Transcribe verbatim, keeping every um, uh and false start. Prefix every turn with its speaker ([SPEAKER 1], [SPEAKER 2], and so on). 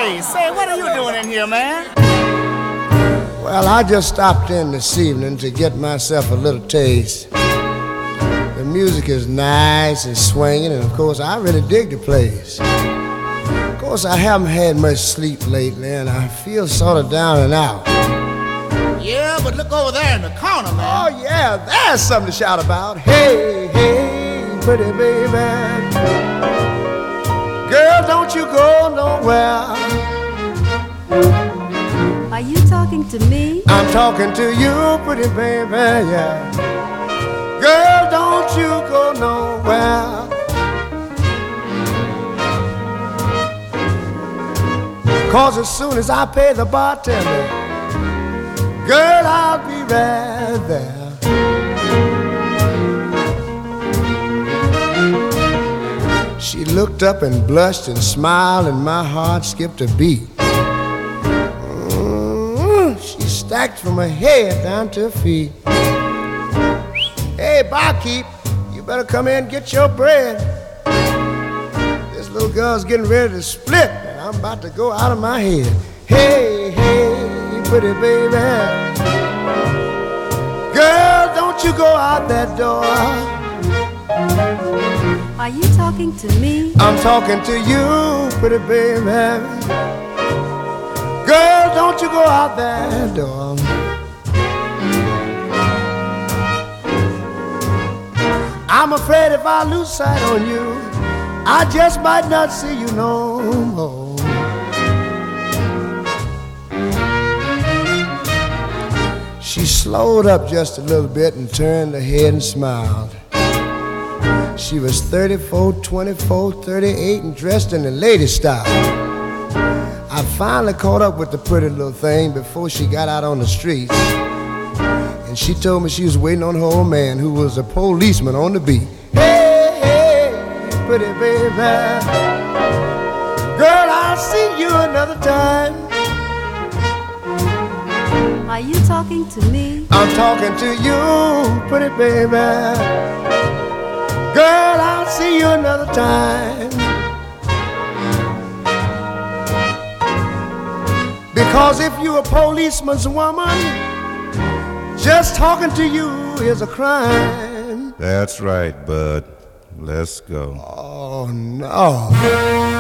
[SPEAKER 1] Hey, say, what are you doing in here, man?
[SPEAKER 2] Well, I just stopped in this evening to get myself a little taste. The music is nice and swinging, and of course, I really dig the place. Of course, I haven't had much sleep lately, and I feel sort of down and out.
[SPEAKER 1] Yeah, but look over there in the corner, man.
[SPEAKER 2] Oh, yeah, that's something to shout about. Hey, hey, pretty baby. Girl, don't you go nowhere.
[SPEAKER 3] Are you talking to me?
[SPEAKER 2] I'm talking to you, pretty baby, yeah. Girl, don't you go nowhere. 'Cause as soon as I pay the bartender, girl, I'll be right there. She looked up and blushed and smiled, and my heart skipped a beat. She stacked from her head down to her feet. Hey, barkeep, you better come in and get your bread. This little girl's getting ready to split, and I'm about to go out of my head. Hey, hey, pretty baby. Girl, don't you go out that door.
[SPEAKER 3] Are you talking to me?
[SPEAKER 2] I'm talking to you, pretty baby. Girl, don't you go out that door. I'm afraid if I lose sight on you, I just might not see you no more. She slowed up just a little bit and turned her head and smiled. She was thirty-four, twenty-four, thirty-eight and dressed in the lady style. I finally caught up with the pretty little thing before she got out on the streets. And she told me she was waiting on her old man, who was a policeman on the beat. Hey, hey, pretty baby. Girl, I'll see you another time.
[SPEAKER 3] Are you talking to me?
[SPEAKER 2] I'm talking to you, pretty baby. Girl, I'll see you another time. Because if you're a policeman's woman, just talking to you is a crime.
[SPEAKER 4] That's right, bud. Let's go.
[SPEAKER 2] Oh, no.